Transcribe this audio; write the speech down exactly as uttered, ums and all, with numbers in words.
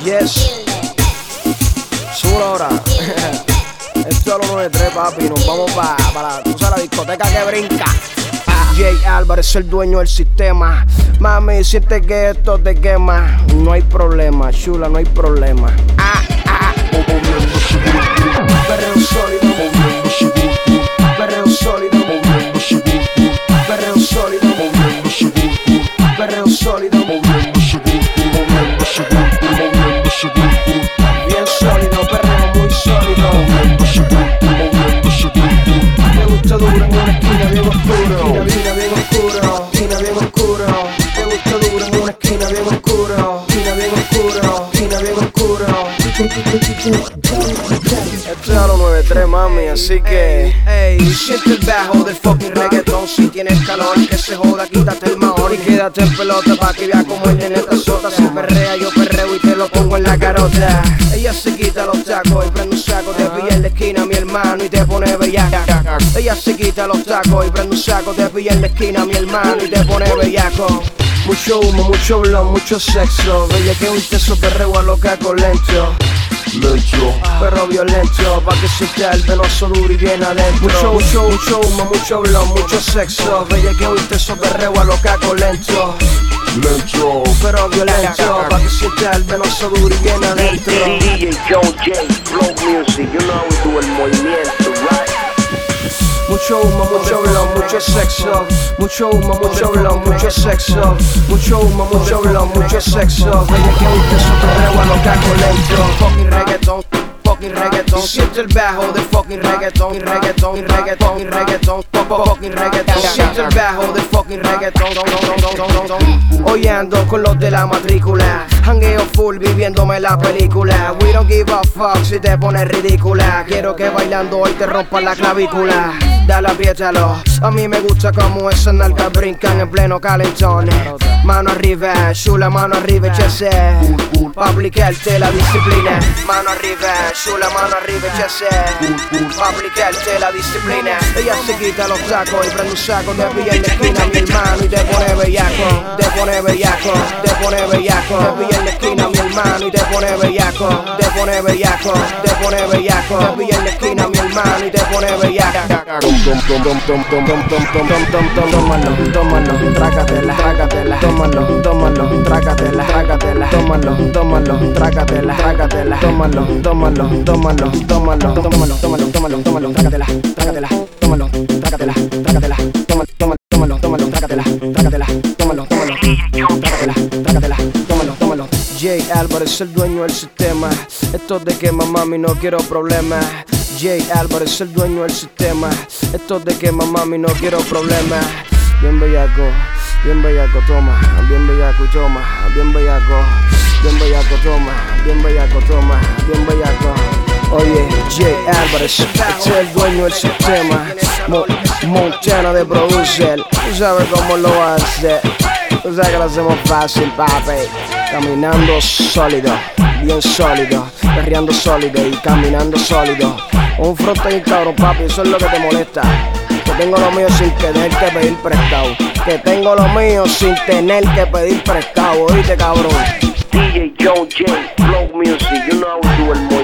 Yes. Sube ahora. Esto es a los noventa y tres, papi. Nos vamos para pa la, tú sabes, la discoteca que brinca. Jay Álvarez, el dueño del sistema. Mami, siente que esto te quema. No hay problema, chula, no hay problema. Ah, ah. Perreo sólido. Perreo sólido. Perreo sólido. Perreo sólido. Bien sólido, perreo muy sólido. Me gusta duro en una esquina bien oscuro. Esquina bien oscuro, esquina bien oscuro. Me gusta duro en una esquina bien oscuro. Esquina bien oscuro, esquina bien oscuro. Esto es a los noventa y tres, mami, así que ey, siente el bajo del fucking reggaetón. Si tienes calor, que se joda, quítate el mahón y quédate en pelota pa' que veas como el nene esta sota. Si perrea, yo perreo y te lo pongo en la carota. Ella se quita los tacos y prende un saco, te pilla en la esquina, mi hermano, y te pone bellaca. Ella se quita los tacos y prende un saco, te pilla en la esquina, mi hermano, y te pone bellaco. Mucho humo, mucho blon, mucho sexo. Bella que un teso perreo a loca con lento. Lento, perro violento, pa' que sienta el venoso duro y bien adentro. Mucho, mucho, mucho humo, mucho blon, mucho sexo. Bella que un teso perreo a loca con lento. lento, Pero violento, pa' que sienta el venoso duro y bien adentro. D J Joe J, Flow Music, you know how we do el movimiento, right? Mucho humo, mucho blon, mucho sexo. Mucho humo, mucho blon, mucho sexo. Mucho humo, mucho blon, mucho sexo. Bella que un teso perreo a loca con lento. Fucking reggaeton, fucking reggaeton. Siente el bajo del fucking reggaeton, y reggaeton, y reggaeton, y reggaeton, fucking reggaeton. Siente el bajo del fucking reggaeton. Hoy ando con los de la matrícula, jangueo full viviéndome la película. We don't give a fuck si te pones ridícula. Quiero que bailando hoy te rompa la clavícula. Dale, apriétalo. A mí me gusta como esas nalgas brincan en pleno calentón. Mano arriba, chula, mano arriba, echese pa' aplicarte la disciplina. Mano arriba, chula, mano arriba, echese pa' aplicarte la disciplina. Ella se quita los tacos y prende un saco, te pilla en la esquina, mi hermano, y te pone bellaco. Te pone bellaco, te pone bellaco. Te pilla en la esquina, mi hermano, y te pone bellaco. Te pone bellaco, te pone bellaco. Te pilla en la esquina, mi hermano, y te pone bellaco. Tómalo, tómalo, trácatela, trácatela. Tómalo, tómalo, trácatela, trácatela. Tómalo, tómalo, trácatela, trácatela. Tómalo, tómalo, tómalo, tómalo, tómalo, tómalo, tómalo, tómalo, trácatela, trácatela. Tómalo, trácatela, trácatela. Tómalo, tómalo, tómalo, trácatela, trácatela. Tómalo, tómalo, trácatela, trácatela. Tómalo, tómalo. Jay Álvarez, el dueño del sistema. Esto de quema, mami, no quiero problemas. Jay Álvarez, el dueño del sistema. Esto de quema, mami, no quiero problemas. Bien bellaco, bien bellaco, toma. Bien bellaco y toma. Bien bellaco, bien bellaco, toma. Bien bellaco, toma. Bien bellaco. Oye, Jay Álvarez, este es el dueño del sistema. Mo Montana de producer. Tú sabes cómo lo hace. Tú sabes que lo hacemos fácil, papi. Caminando sólido, bien sólido. Perreando sólido y caminando sólido. Un fronte cabrón, papi, eso es lo que te molesta. Que tengo lo mío sin tener que pedir prestado. Que tengo lo mío sin tener que pedir prestado. Oíste, cabrón. D J Joe J, Flow Music, you know how we do el movimiento.